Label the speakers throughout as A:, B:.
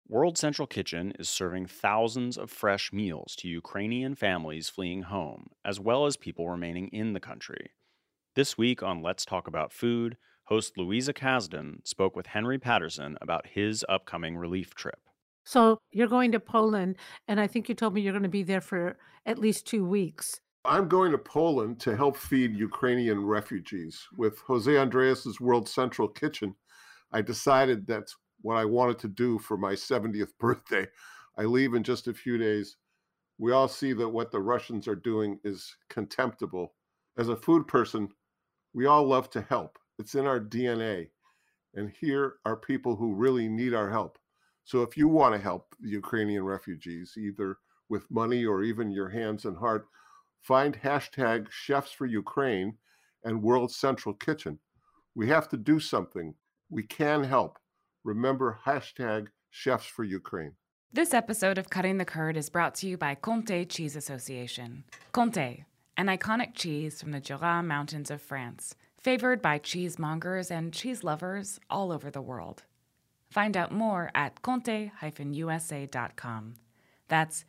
A: World Central Kitchen is serving thousands of fresh meals to Ukrainian families fleeing home, as well as people remaining in the country. This week on Let's Talk About Food, host Louisa Kasdan spoke with Henry Patterson about his upcoming relief trip.
B: So you're going to Poland, and I think you told me you're going to be there for at least 2 weeks.
C: I'm going to Poland to help feed Ukrainian refugees. With Jose Andreas's World Central Kitchen, I decided that's what I wanted to do for my 70th birthday. I leave in just a few days. We all see that what the Russians are doing is contemptible. As a food person, we all love to help. It's in our DNA. And here are people who really need our help. So if you want to help the Ukrainian refugees, either with money or even your hands and heart, find hashtag Chefs for Ukraine and World Central Kitchen. We have to do something. We can help. Remember hashtag Chefs for Ukraine.
D: This episode of Cutting the Curd is brought to you by Comté Cheese Association. Comté, an iconic cheese from the Jura Mountains of France, favored by cheesemongers and cheese lovers all over the world. Find out more at comte-usa.com. That's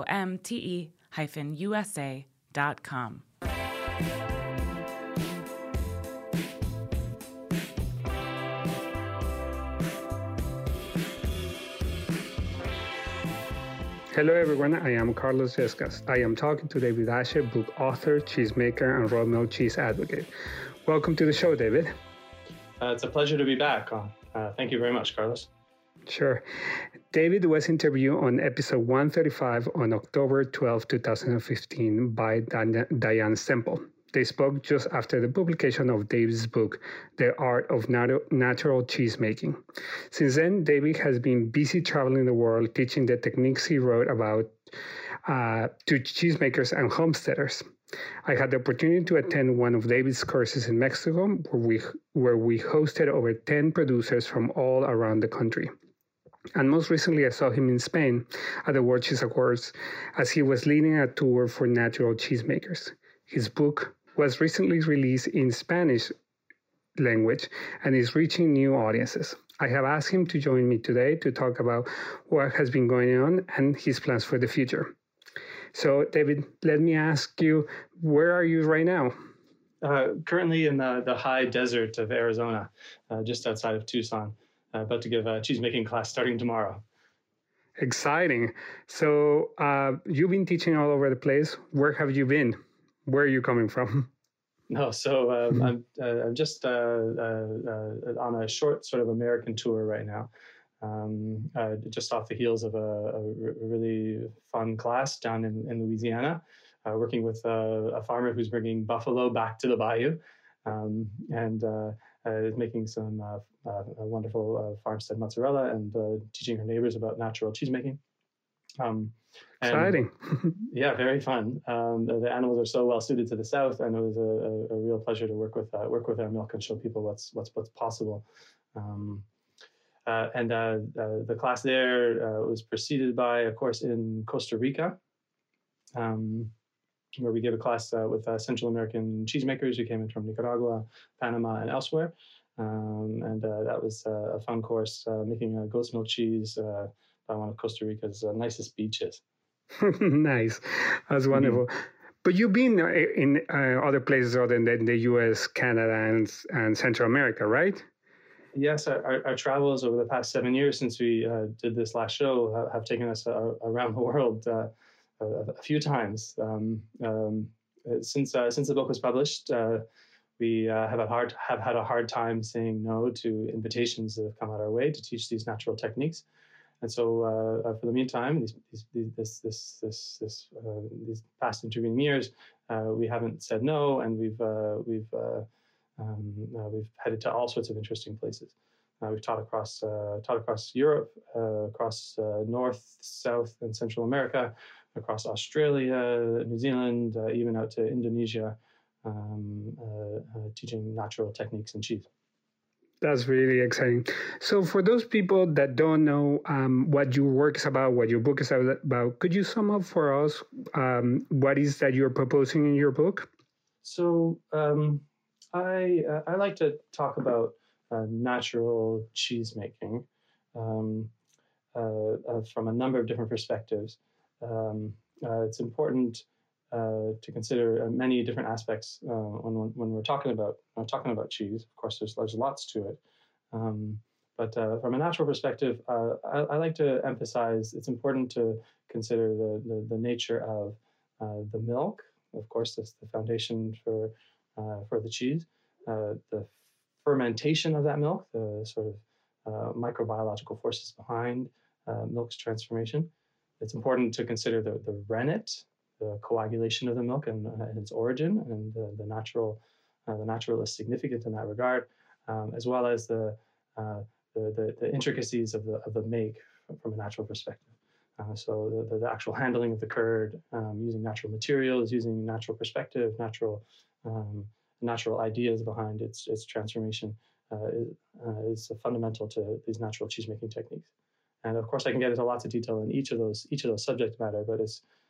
D: COMTE-USA.com.
E: Hello everyone, I am Carlos Escas. I am talking to David Ashe, book author, cheesemaker, and raw milk cheese advocate. Welcome to the show, David.
F: It's a pleasure to be back. Thank you very much, Carlos.
E: Sure. David was interviewed on episode 135 on October 12, 2015 by Diane Semple. They spoke just after the publication of David's book, The Art of Natural Cheesemaking. Since then, David has been busy traveling the world teaching the techniques he wrote about to cheesemakers and homesteaders. I had the opportunity to attend one of David's courses in Mexico, where we hosted over 10 producers from all around the country. And most recently, I saw him in Spain at the World Cheese Awards as he was leading a tour for natural cheesemakers. His book was recently released in Spanish language and is reaching new audiences. I have asked him to join me today to talk about what has been going on and his plans for the future. So, David, let me ask you, where are you right now?
F: Currently in the high desert of Arizona, just outside of Tucson, about to give a cheesemaking class starting tomorrow.
E: Exciting. So, you've been teaching all over the place. Where have you been? Where are you coming from?
F: No, so I'm just on a short sort of American tour right now, just off the heels of a really fun class down in Louisiana, working with a farmer who's bringing buffalo back to the bayou, and is making some wonderful farmstead mozzarella and teaching her neighbors about natural cheesemaking.
E: Exciting.
F: Yeah, very fun. The animals are so well suited to the South, and it was a real pleasure to work with our milk and show people what's possible. The class there was preceded by a course in Costa Rica, where we gave a class with Central American cheesemakers who came in from Nicaragua, Panama, and elsewhere. That was a fun course, making a goat's milk cheese by one of Costa Rica's nicest beaches.
E: Nice. That's wonderful. Mm-hmm. But you've been in other places other than the U.S., Canada, and Central America, right?
F: Yes, our travels over the past 7 years since we did this last show have taken us around the world a few times. Since the book was published, we have had a hard time saying no to invitations that have come out our way to teach these natural techniques. And so, for the meantime, these past intervening years, we haven't said no, and we've headed to all sorts of interesting places. We've taught across Europe, across North, South, and Central America, across Australia, New Zealand, even out to Indonesia, teaching natural techniques in cheese.
E: That's really exciting. So for those people that don't know what your work is about, what your book is about, could you sum up for us what is that you're proposing in your book?
F: So I like to talk about natural cheese making. from a number of different perspectives. It's important to consider many different aspects when we're talking about cheese. Of course, there's lots to it, but from a natural perspective, I like to emphasize it's important to consider the nature of the milk. Of course, that's the foundation for the cheese. The fermentation of that milk, the sort of microbiological forces behind milk's transformation. It's important to consider the rennet, the coagulation of the milk and its origin, and the natural is significant in that regard, as well as the intricacies of the make from a natural perspective. So the actual handling of the curd, using natural materials, using natural perspective, natural ideas behind its transformation is fundamental to these natural cheesemaking techniques. And of course, I can get into lots of detail in each of those subject matter, but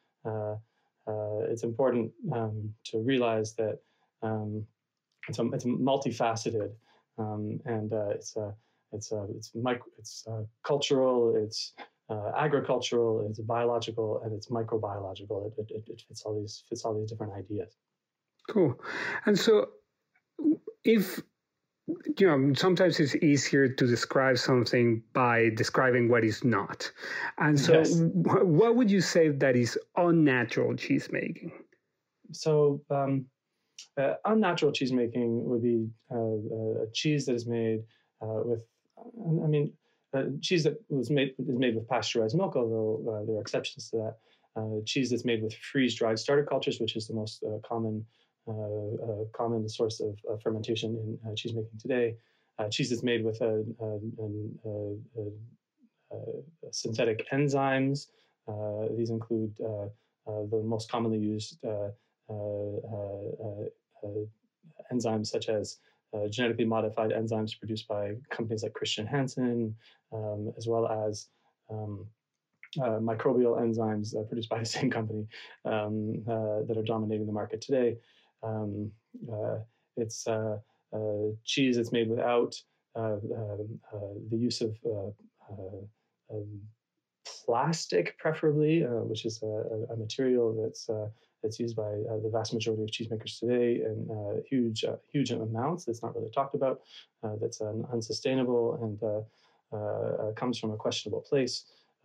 F: it's important to realize that it's multifaceted, and it's cultural, it's agricultural, it's biological, and it's microbiological. It fits all these different ideas.
E: Cool. And so, if sometimes it's easier to describe something by describing what is not. And so yes. What would you say that is unnatural cheesemaking?
F: So unnatural cheesemaking would be a cheese that is made cheese that is made with pasteurized milk, although there are exceptions to that. Cheese that's made with freeze-dried starter cultures, which is the most common source of fermentation in cheesemaking today. Cheese that's made with synthetic enzymes. These include the most commonly used enzymes, such as genetically modified enzymes produced by companies like Christian Hansen, as well as microbial enzymes produced by the same company that are dominating the market today. It's cheese that's made without the use of plastic, preferably, which is a material that's used by the vast majority of cheesemakers today in huge amounts. That's not really talked about. That's unsustainable and comes from a questionable place.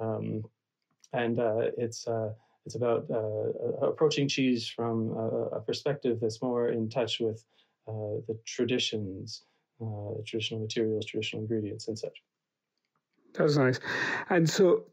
F: It's about approaching cheese from a perspective that's more in touch with the traditions, traditional materials, traditional ingredients, and such.
E: That's nice. And so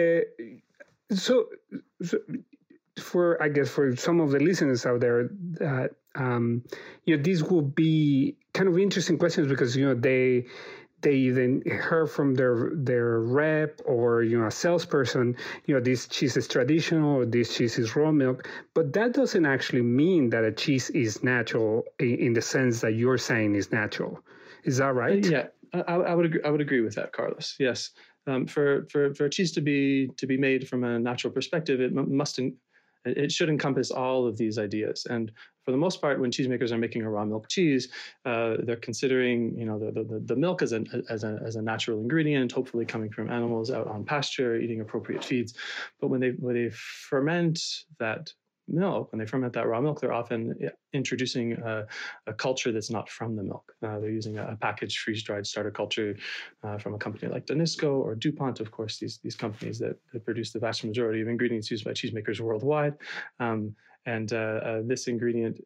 E: for some of the listeners out there that these will be kind of interesting questions, because they even heard from their rep or a salesperson, this cheese is traditional or this cheese is raw milk, but that doesn't actually mean that a cheese is natural in the sense that you're saying is natural. Is that right?
F: Yeah, I would agree with that, Carlos. Yes, for a cheese to be made from a natural perspective, it should encompass all of these ideas. And for the most part, when cheesemakers are making a raw milk cheese, they're considering the milk as a natural ingredient, hopefully coming from animals out on pasture, eating appropriate feeds. But when they ferment that milk, when they ferment that raw milk, they're often introducing a culture that's not from the milk. They're using a packaged freeze-dried starter culture from a company like Danisco or DuPont, of course, these companies that produce the vast majority of ingredients used by cheesemakers worldwide. And this ingredient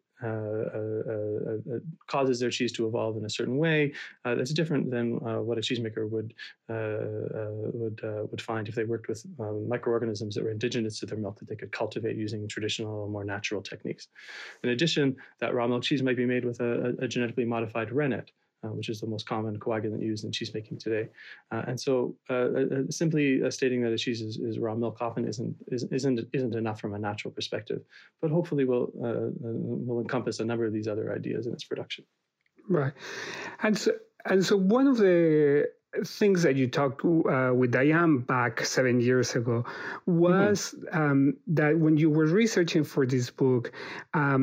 F: causes their cheese to evolve in a certain way that's different than what a cheesemaker would find if they worked with microorganisms that were indigenous to their milk that they could cultivate using traditional, more natural techniques. In addition, that raw milk cheese might be made with a genetically modified rennet, which is the most common coagulant used in cheesemaking today. And so simply stating that a cheese is raw milk often isn't enough from a natural perspective, but hopefully will encompass a number of these other ideas in its production.
E: Right. And so one of the things that you talked with Diane back 7 years ago was that when you were researching for this book,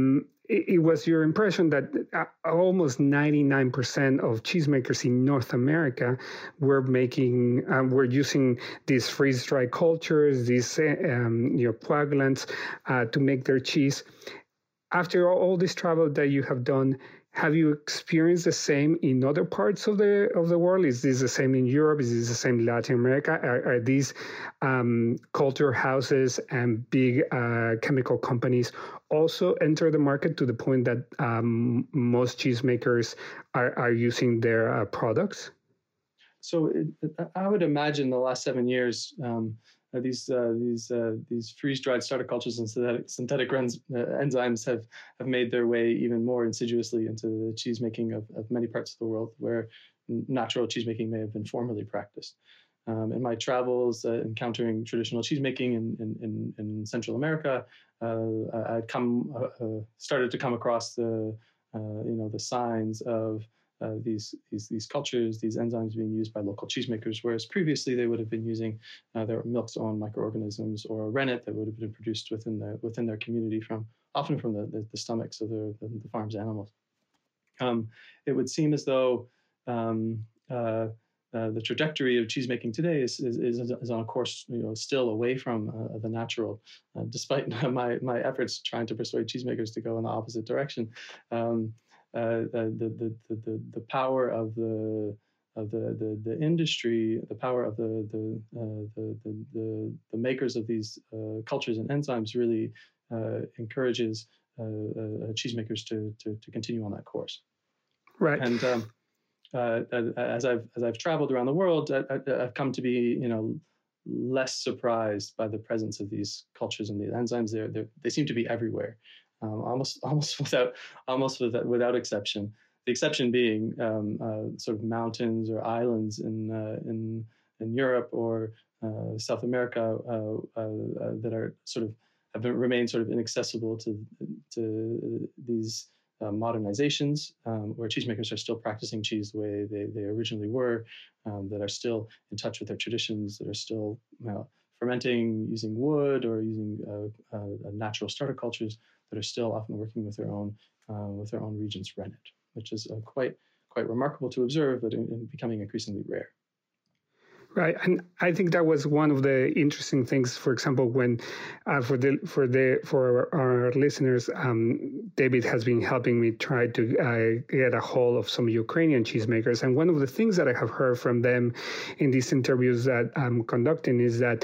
E: it was your impression that almost 99% of cheesemakers in North America were using these freeze-dried cultures, these coagulants to make their cheese. After all this travel that you have done, have you experienced the same in other parts of the world? Is this the same in Europe? Is this the same in Latin America? Are these culture houses and big chemical companies also enter the market to the point that most cheesemakers are using their products?
F: So I would imagine the last 7 years, these freeze-dried starter cultures and synthetic enzymes have made their way even more insidiously into the cheesemaking of many parts of the world where natural cheesemaking may have been formerly practiced. In my travels, encountering traditional cheesemaking in Central America, I'd started to come across the signs of these cultures, these enzymes being used by local cheesemakers, whereas previously they would have been using their milk's own microorganisms or rennet that would have been produced within their community often from the stomachs of the farm's animals. It would seem as though the trajectory of cheesemaking today is on a course, still away from the natural, despite my efforts trying to persuade cheesemakers to go in the opposite direction. The power of the industry, the power of the makers of these cultures and enzymes really encourages cheesemakers to continue on that course.
E: Right.
F: And as I've traveled around the world, I've come to be less surprised by the presence of these cultures and these enzymes. They seem to be everywhere. Almost without exception. The exception being sort of mountains or islands in Europe or South America that are remained sort of inaccessible to these modernizations, where cheesemakers are still practicing cheese the way they originally were, that are still in touch with their traditions, that are still fermenting using wood or using natural starter cultures, that are still often working with their own region's rennet, which is quite remarkable to observe, but in becoming increasingly rare.
E: Right, and I think that was one of the interesting things. For example, when for our listeners, David has been helping me try to get a hold of some Ukrainian cheesemakers, and one of the things that I have heard from them in these interviews that I'm conducting is that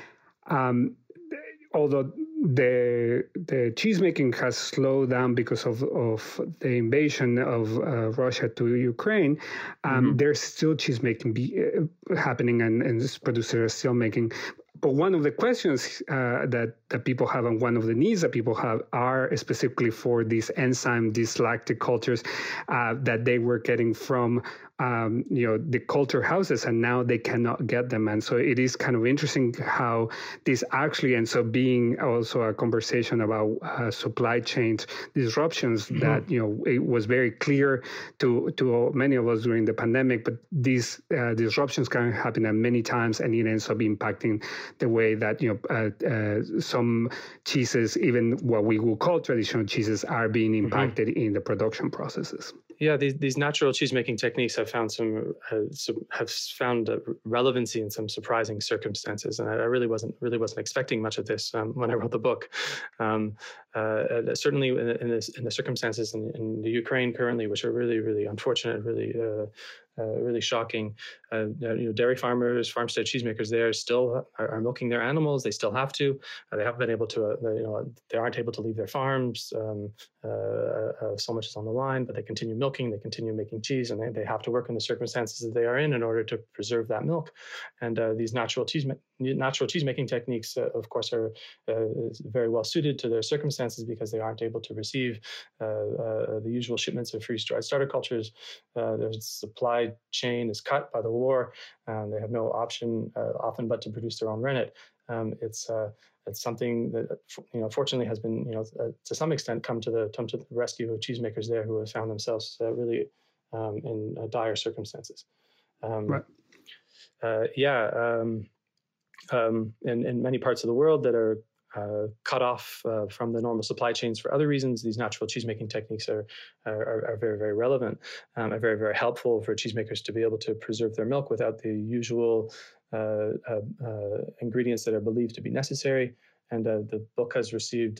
E: although the cheesemaking has slowed down because of the invasion of Russia to Ukraine, there's still cheesemaking happening, and producers are still making. But one of the questions that people have, and one of the needs that people have, are specifically for these lactic cultures that they were getting from the culture houses, and now they cannot get them. And so it is kind of interesting how this actually ends up being also a conversation about supply chain disruptions that, it was very clear to many of us during the pandemic, but these disruptions can happen at many times, and it ends up impacting the way that, some cheeses, even what we would call traditional cheeses, are being impacted in the production processes.
F: Yeah, these natural cheesemaking techniques have found relevancy in some surprising circumstances, and I really wasn't expecting much of this when I wrote the book. Certainly, in the circumstances in the Ukraine currently, which are really, really unfortunate, really shocking. Dairy farmers, farmstead cheesemakers there still are milking their animals. They still have to. They haven't been able to. They aren't able to leave their farms. So much is on the line, but they continue milking. They continue making cheese, and they have to work in the circumstances that they are in order to preserve that milk. And these natural cheesemaking techniques, of course, are very well suited to their circumstances because they aren't able to receive the usual shipments of freeze-dried starter cultures. Their supply chain is cut by the war, and they have no option often but to produce their own rennet. It's something that fortunately has been to some extent come to the rescue of cheesemakers there who have found themselves really in dire circumstances.
E: Right.
F: In many parts of the world that are cut off from the normal supply chains for other reasons, these natural cheesemaking techniques are very, very relevant, are very, very helpful for cheesemakers to be able to preserve their milk without the usual ingredients that are believed to be necessary. And the book has received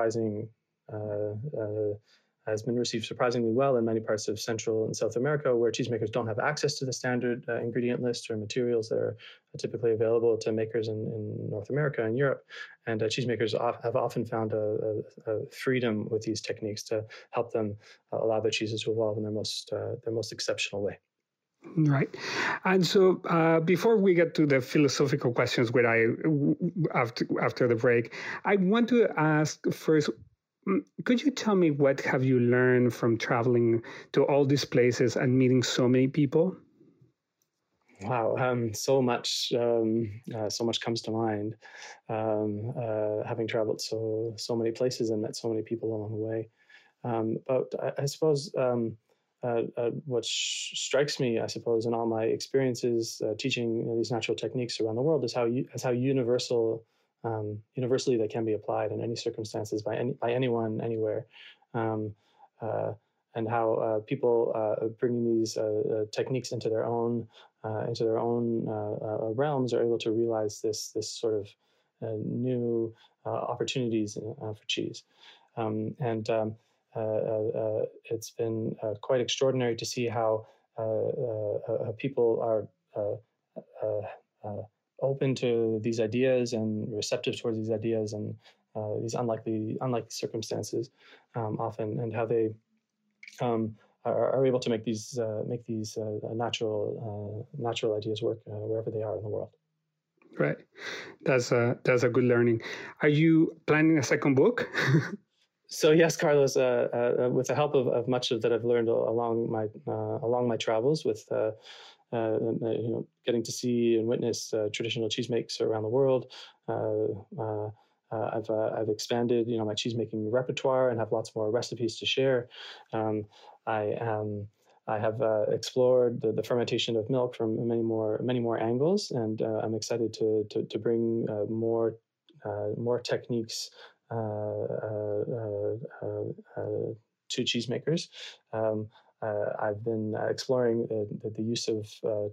F: has been received surprisingly well in many parts of Central and South America, where cheesemakers don't have access to the standard ingredient list or materials that are typically available to makers in North America and Europe. And cheesemakers have often found a freedom with these techniques to help them allow their cheeses to evolve in their most exceptional way.
E: Right. And so before we get to the philosophical questions after the break, I want to ask first, could you tell me what have you learned from traveling to all these places and meeting so many people?
F: Wow, so much comes to mind. Having traveled so many places and met so many people along the way. But I suppose what strikes me, I suppose, in all my experiences teaching these natural techniques around the world is how universally they can be applied in any circumstances by anyone, anywhere, and how people bringing these techniques into their own realms are able to realize this sort of new opportunities for cheese, it's been quite extraordinary to see how people are open to these ideas and receptive towards these ideas and these unlikely circumstances often, and how they are able to make these natural ideas work wherever they are in the world.
E: Right, that's a good learning. Are you planning a second book?
F: So yes, Carlos, with the help of much of that I've learned along my travels, with getting to see and witness traditional cheese makes around the world, I've expanded my cheese making repertoire and have lots more recipes to share. I have explored the fermentation of milk from many more angles, and I'm excited to bring more techniques to cheesemakers. I've been exploring the use of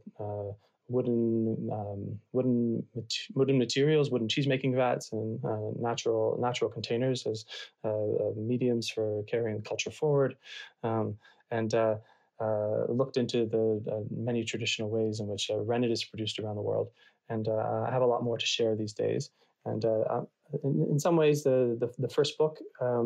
F: wooden materials, wooden cheesemaking vats, and natural containers as mediums for carrying the culture forward, and looked into the many traditional ways in which rennet is produced around the world. And I have a lot more to share these days. And in some ways, the first book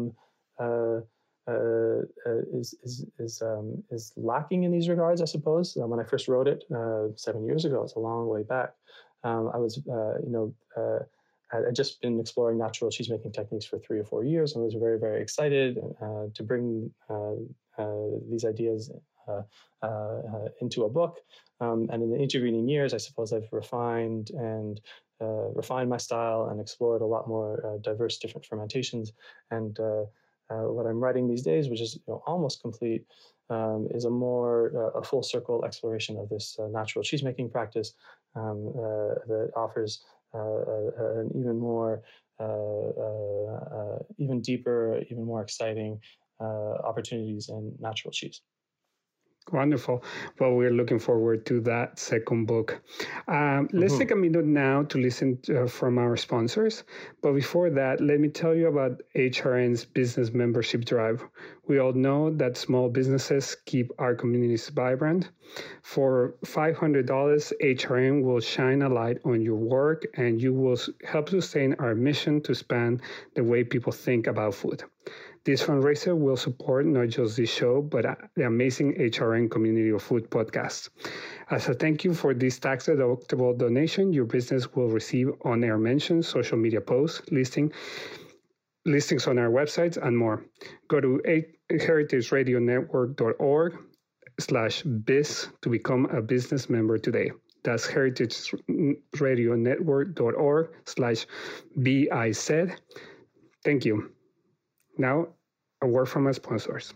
F: is lacking in these regards, I suppose. When I first wrote it 7 years ago, it's a long way back. I was, I'd just been exploring natural cheesemaking techniques for 3 or 4 years, and was very, very excited to bring these ideas into a book. And in the intervening years, I suppose I've refined my style and explored a lot more diverse different fermentations. And what I'm writing these days, which is almost complete, is a full circle exploration of this natural cheesemaking practice that offers an even deeper, even more exciting opportunities in natural cheese.
E: Wonderful. Well, we're looking forward to that second book. Let's take a minute now to listen from our sponsors. But before that, let me tell you about HRN's business membership drive. We all know that small businesses keep our communities vibrant. For $500, HRN will shine a light on your work, and you will help sustain our mission to expand the way people think about food. This fundraiser will support not just this show, but the amazing HRN Community of Food podcast. As a thank you for this tax-deductible donation, your business will receive on-air mentions, social media posts, listings on our websites, and more. Go to heritageradionetwork.org/biz to become a business member today. That's heritageradionetwork.org/biz. Thank you. Now, a word from our sponsors.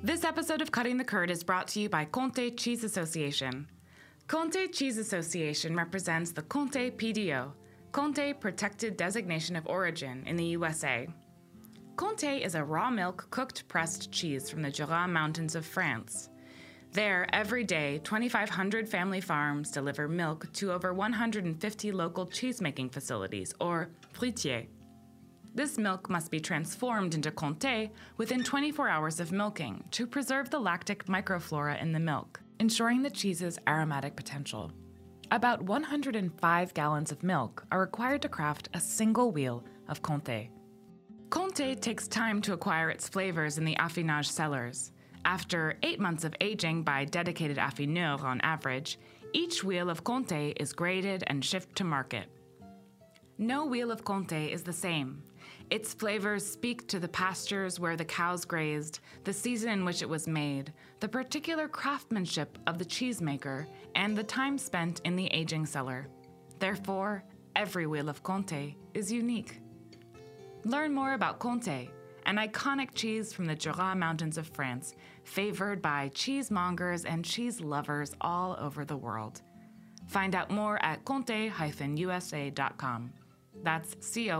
D: This episode of Cutting the Curd is brought to you by Comté Cheese Association. Comté Cheese Association represents the Comté PDO, Comté Protected Designation of Origin in the USA. Comté is a raw milk cooked pressed cheese from the Jura Mountains of France. There, every day, 2,500 family farms deliver milk to over 150 local cheesemaking facilities, or fruitiers. This milk must be transformed into Comté within 24 hours of milking to preserve the lactic microflora in the milk, ensuring the cheese's aromatic potential. About 105 gallons of milk are required to craft a single wheel of Comté. Comté takes time to acquire its flavors in the affinage cellars. After 8 months of aging by dedicated affineurs on average, each wheel of Comté is graded and shipped to market. No wheel of Comté is the same. Its flavors speak to the pastures where the cows grazed, the season in which it was made, the particular craftsmanship of the cheesemaker, and the time spent in the aging cellar. Therefore, every wheel of Comté is unique. Learn more about Comté, an iconic cheese from the Jura Mountains of France, favored by cheesemongers and cheese lovers all over the world. Find out more at comte-usa.com. That's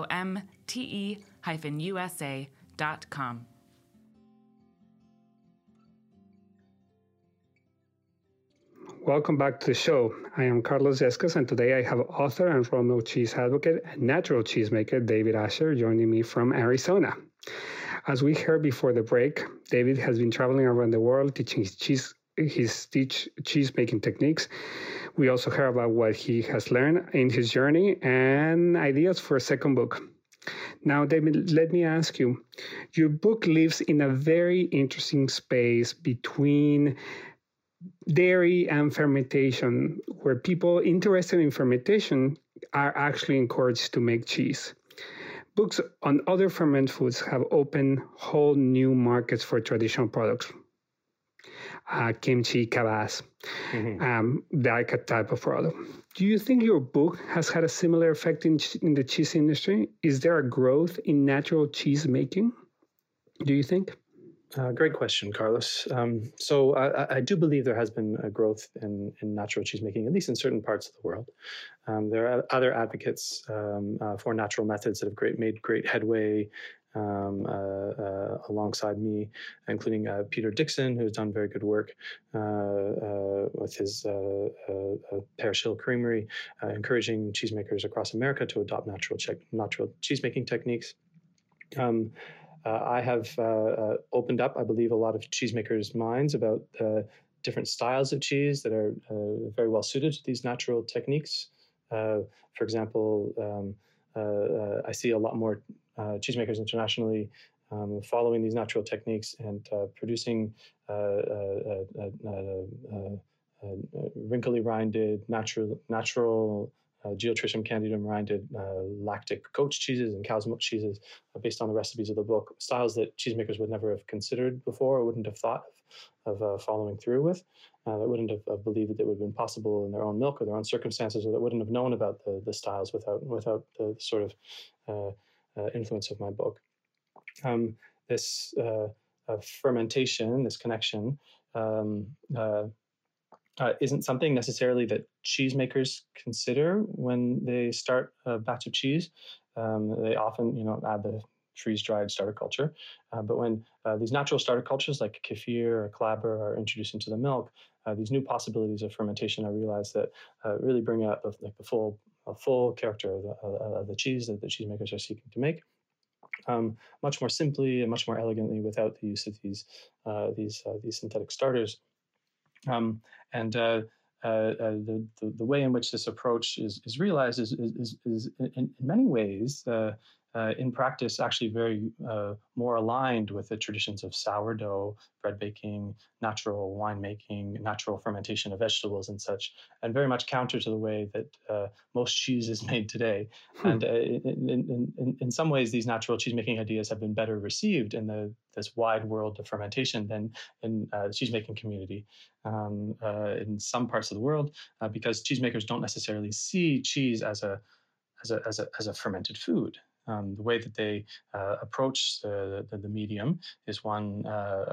D: COMTE-USA.com.
E: Welcome back to the show. I am Carlos Escas, and today I have author and raw milk cheese advocate and natural cheesemaker David Asher joining me from Arizona. As we heard before the break, David has been traveling around the world teaching cheese making techniques. We also heard about what he has learned in his journey and ideas for a second book. Now, David, let me ask you, your book lives in a very interesting space between dairy and fermentation, where people interested in fermentation are actually encouraged to make cheese. Books on other ferment foods have opened whole new markets for traditional products. Kimchi, kvass, that type of product. Do you think your book has had a similar effect in the cheese industry? Is there a growth in natural cheese making? Do you think?
F: Great question, Carlos. So I do believe there has been a growth in natural cheesemaking, at least in certain parts of the world. There are other advocates for natural methods that have made great headway alongside me, including Peter Dixon, who's done very good work with his Parish Hill Creamery, encouraging cheesemakers across America to adopt natural cheesemaking techniques. I have opened up, I believe, a lot of cheesemakers' minds about different styles of cheese that are very well suited to these natural techniques. For example, I see a lot more cheesemakers internationally following these natural techniques and producing wrinkly rinded, natural Geotrichum candidum rinded lactic goat's cheeses and cow's milk cheeses based on the recipes of the book, styles that cheesemakers would never have considered before or wouldn't have thought of following through with, that wouldn't have believed that it would have been possible in their own milk or their own circumstances, or that wouldn't have known about the styles without the sort of influence of my book. This fermentation, this connection, isn't something necessarily that cheesemakers consider when they start a batch of cheese. They often, add the freeze-dried starter culture. But when these natural starter cultures like kefir or klabber are introduced into the milk, these new possibilities of fermentation, I realize that really bring out the full character of the cheese that the cheesemakers are seeking to make. Much more simply and much more elegantly without the use of these synthetic starters. The way in which this approach is realized is in many ways in practice actually very more aligned with the traditions of sourdough, bread baking, natural winemaking, natural fermentation of vegetables and such, and very much counter to the way that most cheese is made today. And in some ways, these natural cheesemaking ideas have been better received in this wide world of fermentation than in the cheesemaking community in some parts of the world, because cheesemakers don't necessarily see cheese as a fermented food. The way that they approach the medium is one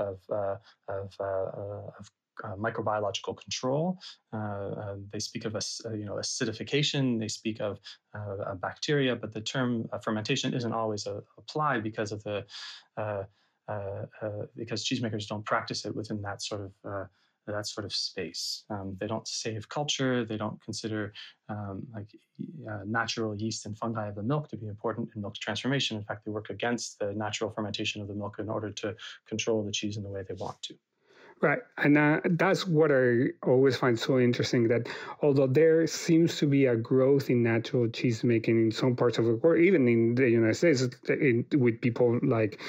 F: of microbiological control. They speak of acidification. They speak of bacteria, but the term fermentation isn't always applied because of the because cheesemakers don't practice it within that sort of space. They don't save culture. They don't consider natural yeast and fungi of the milk to be important in milk transformation. In fact, they work against the natural fermentation of the milk in order to control the cheese in the way they want to.
E: Right. And that's what I always find so interesting, that although there seems to be a growth in natural cheese making in some parts of the world, even in the United States, with people like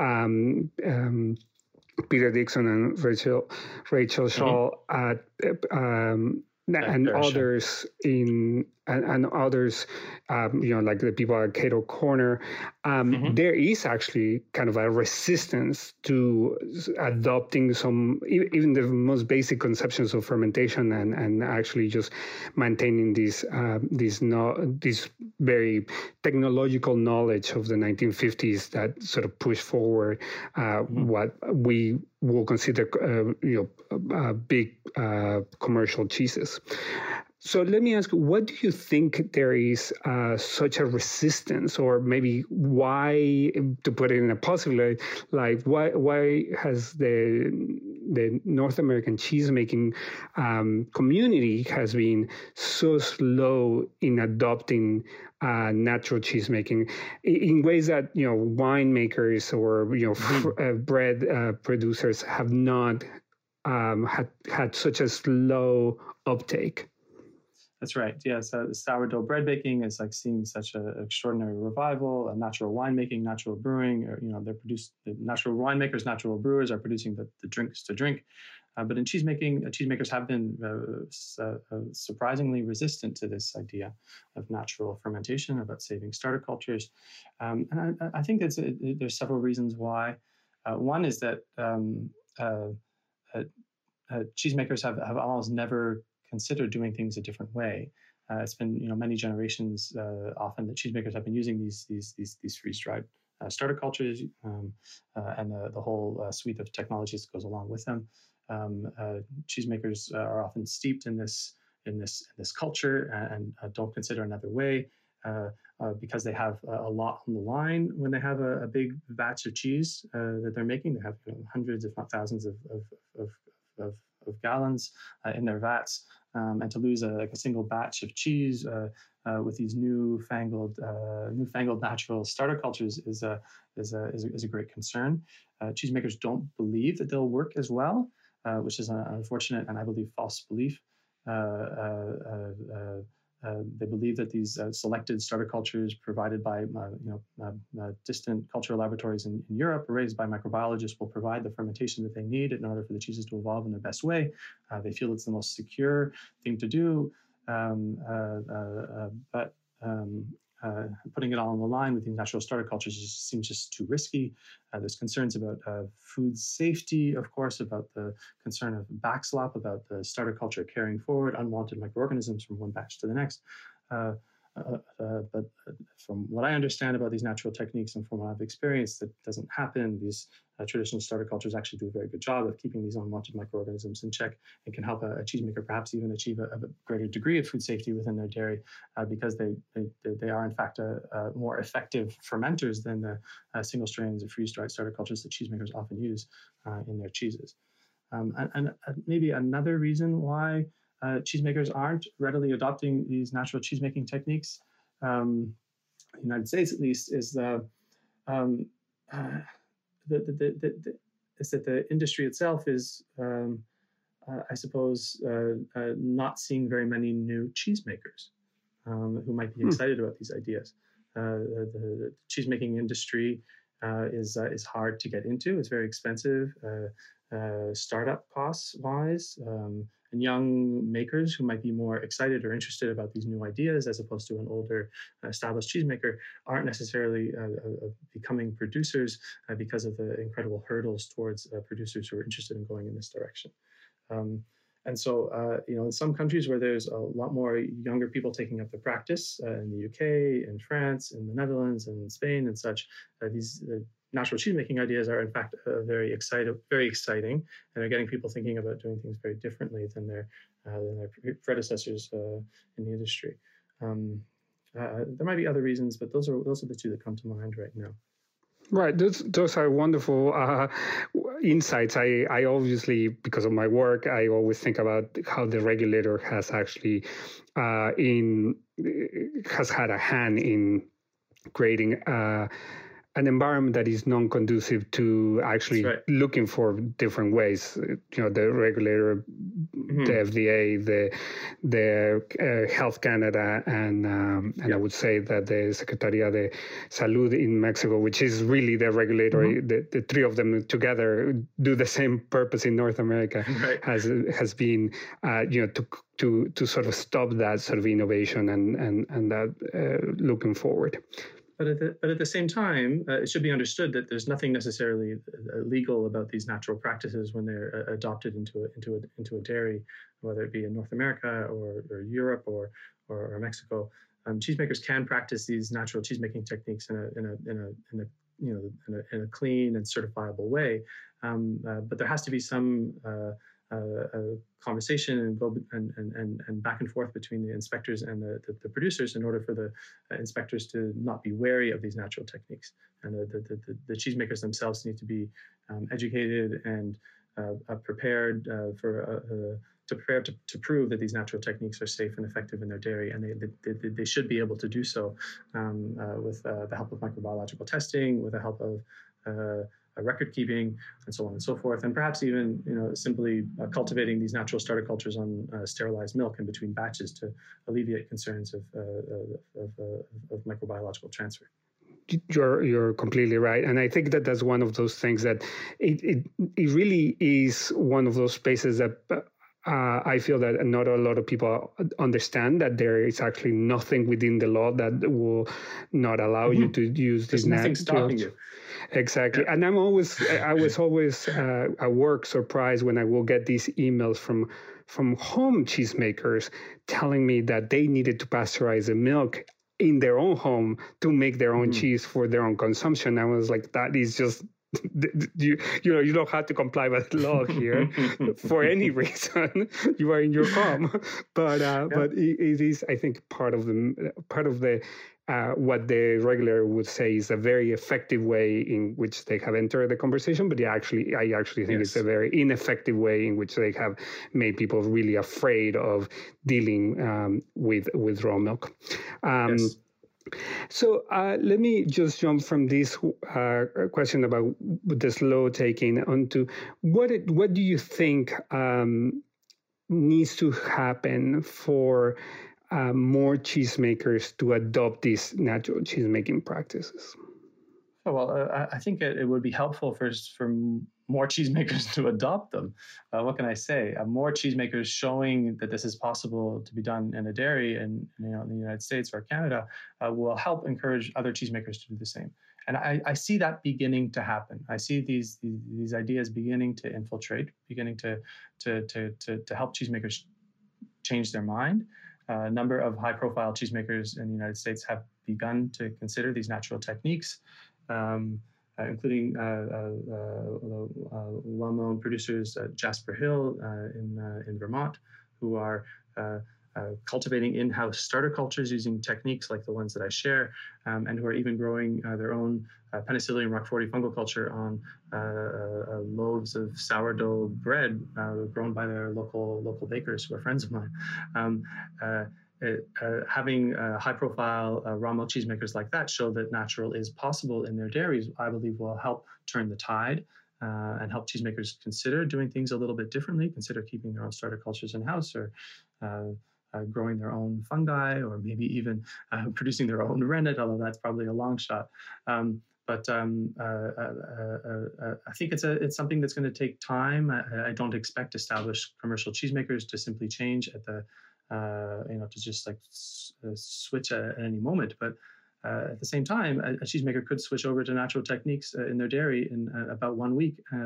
E: Peter Dixon and Rachel Shaw and others and others, like the people at Cato Corner, there is actually kind of a resistance to adopting some, even the most basic conceptions of fermentation, and actually just maintaining this very technological knowledge of the 1950s that sort of pushed forward what we will consider big commercial cheeses. So let me ask you, what do you think there is such a resistance, or maybe why, to put it in a positive way, like why has the North American cheesemaking community has been so slow in adopting natural cheesemaking in ways that winemakers or bread producers have not had such a slow uptake?
F: That's right. Yeah, so sourdough bread baking is like seeing such an extraordinary revival. Natural winemaking, natural brewing, the natural winemakers, natural brewers are producing the drinks to drink. But in cheesemaking, cheesemakers have been surprisingly resistant to this idea of natural fermentation, about saving starter cultures. And I think there's several reasons why. One is that cheesemakers have almost never considered doing things a different way. It's been many generations often that cheesemakers have been using these freeze-dried starter cultures and the whole suite of technologies that goes along with them. Cheesemakers are often steeped in this culture and don't consider another way because they have a lot on the line when they have a big batch of cheese that they're making. They have hundreds, if not thousands, of gallons in their vats. And to lose a single batch of cheese with these newfangled natural starter cultures is a great concern. Cheesemakers don't believe that they'll work as well, which is an unfortunate and I believe false belief. They believe that these selected starter cultures provided by distant cultural laboratories in Europe, raised by microbiologists, will provide the fermentation that they need in order for the cheeses to evolve in the best way. They feel it's the most secure thing to do, but putting it all on the line with these natural starter cultures seems just too risky. There's concerns about food safety, of course, about the concern of backslop, about the starter culture carrying forward unwanted microorganisms from one batch to the next. But from what I understand about these natural techniques and from what I've experienced, that doesn't happen. These traditional starter cultures actually do a very good job of keeping these unwanted microorganisms in check and can help a cheesemaker perhaps even achieve a greater degree of food safety within their dairy because they are in fact more effective fermenters than the single strains of freeze-dried starter cultures that cheesemakers often use in their cheeses. And maybe another reason why cheesemakers aren't readily adopting these natural cheesemaking techniques, in the United States at least, is that the industry itself is, I suppose, not seeing very many new cheesemakers who might be excited about these ideas. The cheesemaking industry is hard to get into. It's very expensive, startup costs wise. And young makers who might be more excited or interested about these new ideas as opposed to an older established cheesemaker aren't necessarily becoming producers because of the incredible hurdles towards producers who are interested in going in this direction. And so, in some countries where there's a lot more younger people taking up the practice, in the UK, in France, in the Netherlands, and in Spain, and such, these natural cheesemaking ideas are in fact very exciting, and are getting people thinking about doing things very differently than their predecessors in the industry. There might be other reasons, but those are the two that come to mind right now.
E: Right, those are wonderful insights. I obviously, because of my work, I always think about how the regulator has actually has had a hand in creating an environment that is non-conducive to actually looking for different ways. The regulator, the FDA, the Health Canada, and I would say that the Secretaría de Salud in Mexico, which is really the regulator, the three of them together do the same purpose in North America, has been to sort of stop that sort of innovation and that looking forward.
F: But at the same time, it should be understood that there's nothing necessarily illegal about these natural practices when they're adopted into a dairy, whether it be in North America or Europe or Mexico. Cheesemakers can practice these natural cheesemaking techniques in a clean and certifiable way, but there has to be some conversation and back and forth between the inspectors and the producers in order for the inspectors to not be wary of these natural techniques. And the cheesemakers themselves need to be educated and prepared to prove that these natural techniques are safe and effective in their dairy, and they should be able to do so with the help of microbiological testing, with the help of record keeping, and so on and so forth, and perhaps even simply cultivating these natural starter cultures on sterilized milk in between batches to alleviate concerns of microbiological transfer.
E: You're completely right, and I think that that's one of those things that it really is one of those spaces that I feel that not a lot of people understand that there is actually nothing within the law that will not allow you to use these
F: nothing stopping you.
E: Exactly. And I was always at work surprised when I will get these emails from home cheesemakers telling me that they needed to pasteurize the milk in their own home to make their own cheese for their own consumption. I was like, that is just you don't have to comply with the law here for any reason. You are in your home, but it is, I think, part of the what the regulator would say is a very effective way in which they have entered the conversation, but I actually think it's a very ineffective way in which they have made people really afraid of dealing with raw milk. So let me just jump from this question about the slow taking onto what do you think needs to happen for more cheesemakers to adopt these natural cheesemaking practices?
F: Well, I think it would be helpful for more cheesemakers to adopt them. What can I say? More cheesemakers showing that this is possible to be done in a dairy in the United States or Canada will help encourage other cheesemakers to do the same. And I see that beginning to happen. I see these ideas beginning to infiltrate, beginning to help cheesemakers change their mind. A number of high-profile cheesemakers in the United States have begun to consider these natural techniques, including well-known producers Jasper Hill in Vermont, who are cultivating in-house starter cultures using techniques like the ones that I share, and who are even growing their own Penicillium roqueforti fungal culture on loaves of sourdough bread grown by their local bakers who are friends of mine. Having high-profile raw milk cheesemakers like that show that natural is possible in their dairies, I believe will help turn the tide and help cheesemakers consider doing things a little bit differently, consider keeping their own starter cultures in-house, or growing their own fungi, or maybe even producing their own rennet, although that's probably a long shot. But I think it's something that's going to take time. I don't expect established commercial cheesemakers to simply change at the to just like switch at any moment. But at the same time, a cheesemaker could switch over to natural techniques in their dairy in about 1 week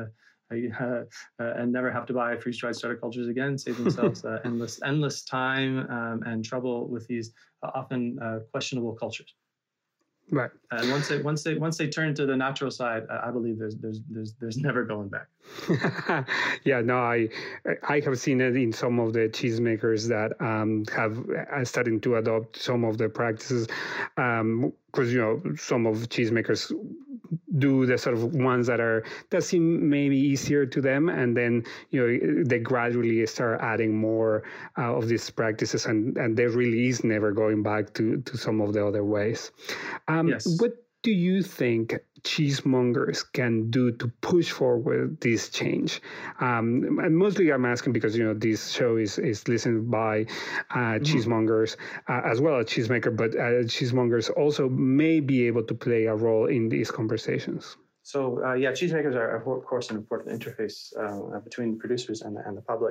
F: and never have to buy freeze-dried starter cultures again, save themselves endless time and trouble with these often questionable cultures.
E: Right.
F: And once they turn to the natural side, I believe there's never going back.
E: Yeah, no, I have seen it in some of the cheesemakers that have started to adopt some of the practices, because some of cheesemakers do the sort of ones that seem maybe easier to them, and then they gradually start adding more of these practices, and there really is never going back to some of the other ways.
F: Yes.
E: What do you think cheesemongers can do to push forward this change? And mostly I'm asking because, this show is listened by cheesemongers as well as cheesemaker, but cheesemongers also may be able to play a role in these conversations.
F: So, cheesemakers are, of course, an important interface between producers and the public.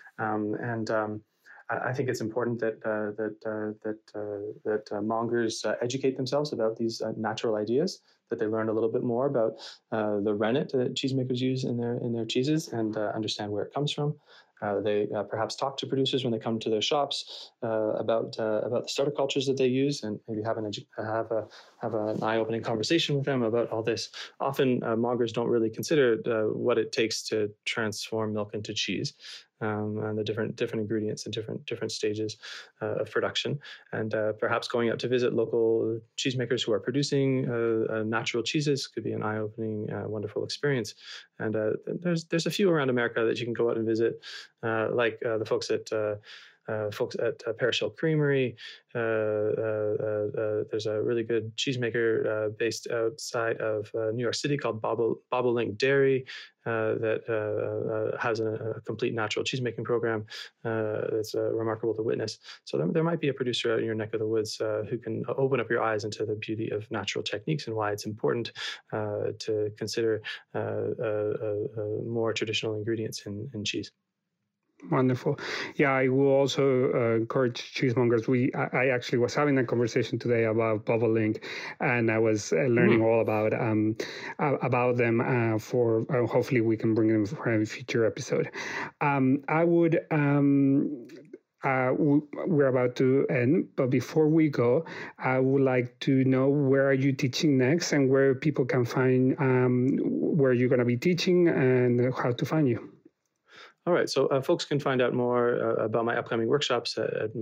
F: I think it's important that mongers educate themselves about these natural ideas, that they learn a little bit more about the rennet that cheesemakers use in their cheeses and understand where it comes from. They perhaps talk to producers when they come to their shops about the starter cultures that they use, and maybe have an eye-opening conversation with them about all this. Often, mongers don't really consider what it takes to transform milk into cheese, and the different ingredients and different stages of production. And perhaps going out to visit local cheesemakers who are producing natural cheeses could be an eye-opening, wonderful experience. And there's a few around America that you can go out and visit, like the folks at Parish Hill Creamery. There's a really good cheesemaker based outside of New York City called Bobolink Dairy that has a complete natural cheesemaking program that's remarkable to witness. So there might be a producer out in your neck of the woods who can open up your eyes into the beauty of natural techniques and why it's important to consider more traditional ingredients in cheese.
E: Wonderful. Yeah, I will also encourage cheesemongers. I actually was having a conversation today about Bobolink, and I was learning all about them. For hopefully we can bring them for a future episode. We're about to end, but before we go, I would like to know, where are you teaching next, and where people can find where you're going to be teaching and how to find you.
F: All right, so folks can find out more about my upcoming workshops at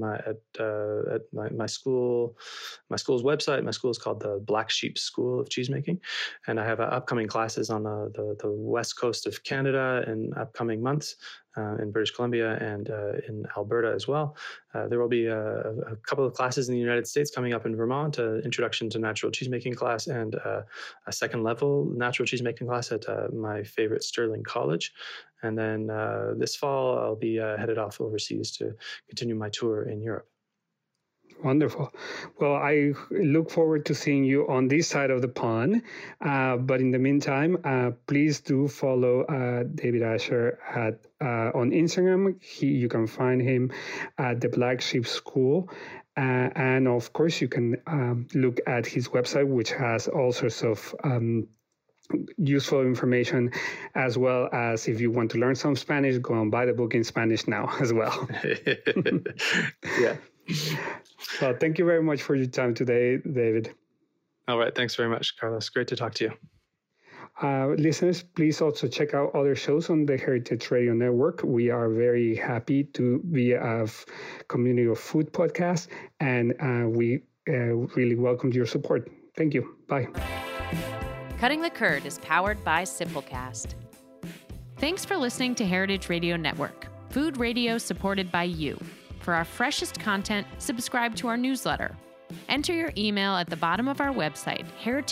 F: my school's website. My school is called the Black Sheep School of Cheesemaking, and I have upcoming classes on the west coast of Canada in upcoming months, in British Columbia and in Alberta as well. There will be a couple of classes in the United States coming up in Vermont, Introduction to Natural Cheesemaking class, and a second level natural cheesemaking class at my favorite Sterling College. And then this fall, I'll be headed off overseas to continue my tour in Europe.
E: Wonderful. Well, I look forward to seeing you on this side of the pond. But in the meantime, please do follow David Asher on Instagram. You can find him at the Black Sheep School. And of course, you can look at his website, which has all sorts of useful information, as well as if you want to learn some Spanish, go and buy the book in Spanish now as well.
F: Yeah.
E: Well, thank you very much for your time today, David.
F: All right. Thanks very much, Carlos. Great to talk to you.
E: Listeners, please also check out other shows on the Heritage Radio Network. We are very happy to be a community of food podcast, and we really welcome your support. Thank you. Bye.
G: Cutting the Curd is powered by Simplecast. Thanks for listening to Heritage Radio Network, food radio supported by you. For our freshest content, subscribe to our newsletter. Enter your email at the bottom of our website,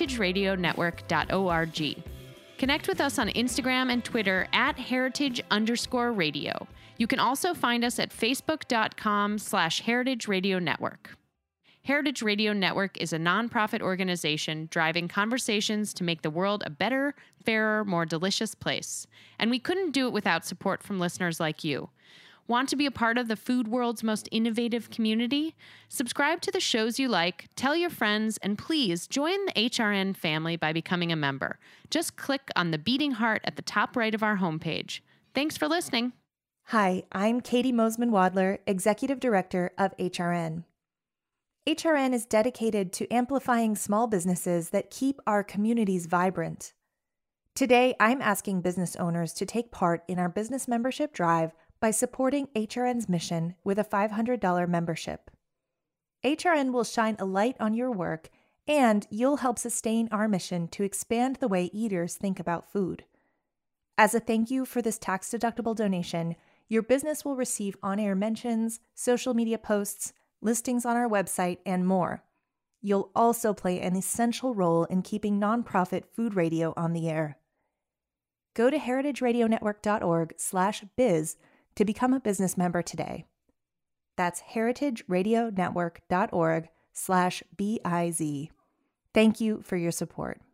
G: heritageradionetwork.org. Connect with us on Instagram and Twitter at @heritage_radio. You can also find us at facebook.com/Heritage Radio Network. Heritage Radio Network is a nonprofit organization driving conversations to make the world a better, fairer, more delicious place. And we couldn't do it without support from listeners like you. Want to be a part of the food world's most innovative community? Subscribe to the shows you like, tell your friends, and please join the HRN family by becoming a member. Just click on the beating heart at the top right of our homepage. Thanks for listening.
H: Hi, I'm Katie Mosman-Wadler, Executive Director of HRN. HRN is dedicated to amplifying small businesses that keep our communities vibrant. Today, I'm asking business owners to take part in our business membership drive by supporting HRN's mission with a $500 membership. HRN will shine a light on your work, and you'll help sustain our mission to expand the way eaters think about food. As a thank you for this tax-deductible donation, your business will receive on-air mentions, social media posts, listings on our website, and more. You'll also play an essential role in keeping nonprofit food radio on the air. Go to heritageradionetwork.org/biz to become a business member today. That's heritageradionetwork.org/biz. Thank you for your support.